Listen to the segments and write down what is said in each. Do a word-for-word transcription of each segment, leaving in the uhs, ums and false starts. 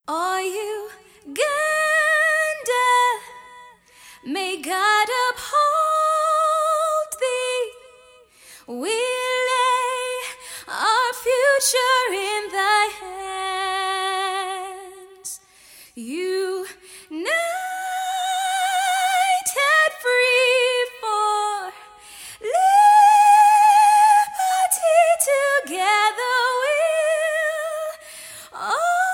Are you Uganda? May God uphold thee. We lay our future in thy hands. United, free for liberty, together we'll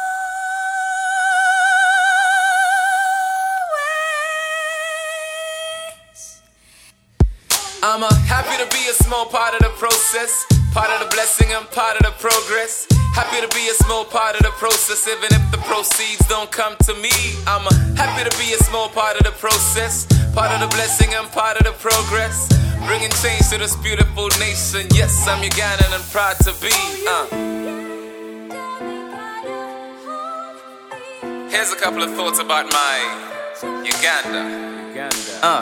always. I'm uh, happy to be a small part of the process, part of the blessing and part of the progress. Happy to be a small part of the process, even if the proceeds don't come to me. I'm uh, happy to be a small part of the process, part of the blessing and part of the progress. Bringing change to this beautiful nation. Yes, I'm Ugandan and proud to be. Uh. Here's a couple of thoughts about my Uganda. Uganda. Uh.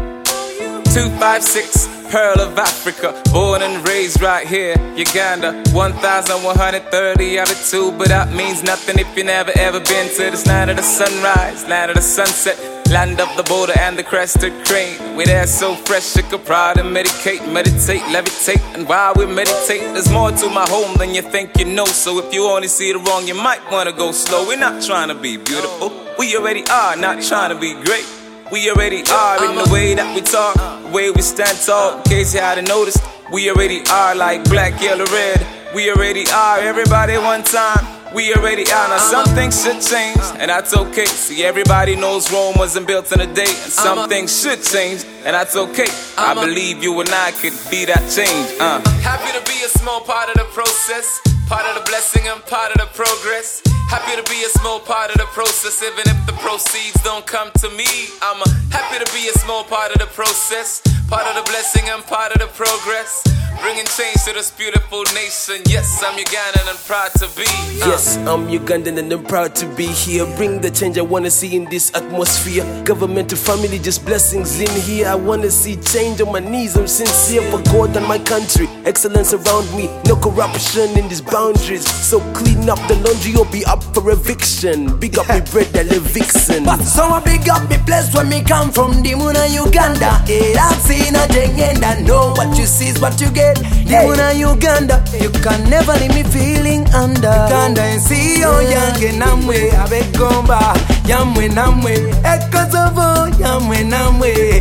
two five six, Pearl of Africa, born and raised right here, Uganda. one thousand one hundred thirty out of two, but that means nothing if you never ever been to this land of the sunrise, land of the sunset, land of the border and the crested crane. We're there so fresh, you could proud and medicate, meditate, levitate, and while we meditate, there's more to my home than you think you know. So if you only see the wrong, you might want to go slow. We're not trying to be beautiful, we already are, not trying to be great. We already are in the way that we talk, the way we stand tall. In case you hadn't noticed, we already are like black, yellow, red. We already are everybody one time. We already are. Now some things should change, and that's okay. See, everybody knows Rome wasn't built in a day, and some things should change, and that's okay. I believe you and I could be that change. Uh. Happy to be a small part of the process, part of the blessing and part of the progress. Happy to be a small part of the process, even if the proceeds don't come to me. I'm uh, happy to be a small part of the process, part of the blessing and part of the progress. Bringing change to this beautiful nation. Yes, I'm Ugandan and proud to be. Uh. Yes, I'm Ugandan and I'm proud to be here. Bring the change I wanna see in this atmosphere. Government to family, just blessings in here. I wanna see change on my knees. I'm sincere for God and my country. Excellence around me, no corruption in these boundaries. So clean up the laundry, you'll be up for eviction. Big up me brother Vixen. So I big up me place where me come from, the Muna Uganda. Hey, I've seen a thing and I know what you see is what you get. The Muna Uganda, you can never leave me feeling under. Uganda and see yo yange namwe abegomba yamwe namwe ekozovo yamwe namwe.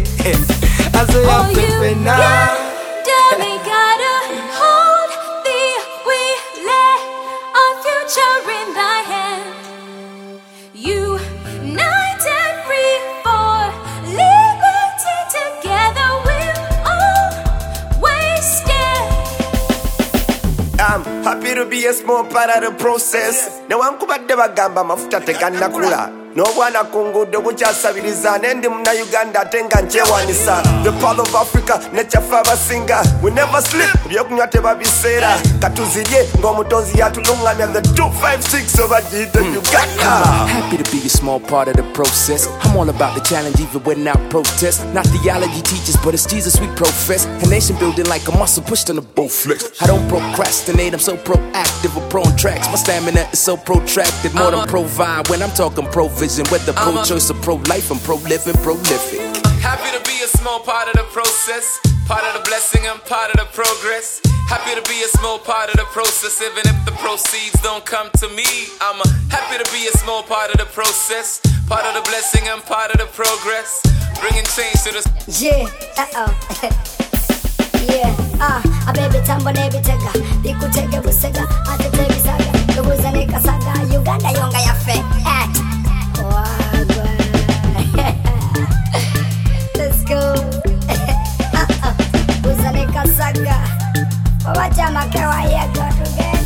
I say I'm pepe now. We gotta hold thee. We lay our future in thy hand. United, free for liberty, together we'll always stand. I'm happy to be a small part of the process. Now I'm kubadde bagamba mafuta teganakula. No bwana kungudo bukyasabiriza nendi muna Uganda atenga nchewanisa. The part of Africa nechafa abasinga. We never sleep byokunywa tebabiseera. Katuzirye ng'omutonzi yatulungamya the two five six over G the Uganda. Happy to be a small part of the process. I'm all about the challenge even when I protest. Not theology teachers, but it's Jesus we profess. A nation building like a muscle pushed on a bow flex. I don't procrastinate, I'm so proactive. I'm pro on tracks, my stamina is so protracted. More than pro-vibe when I'm talking pro-vision. Whether pro-choice or pro-life, I'm pro-living, prolific. Happy to be a small part of the process, part of the blessing and part of the progress. Happy to be a small part of the process, even if the proceeds don't come to me. I'm uh, happy to be a small part of the process, part of the blessing and part of the progress. Bringing change to this. Yeah, uh-oh. Yeah, ah, a baby tambo nebi tega. Diku tege busega, ate tebi saga. Luguza neka saga, Uganda yonga ya fe. Eh. Let's go. Uh-oh. Uzaleka saga. Wachama kewa yego together.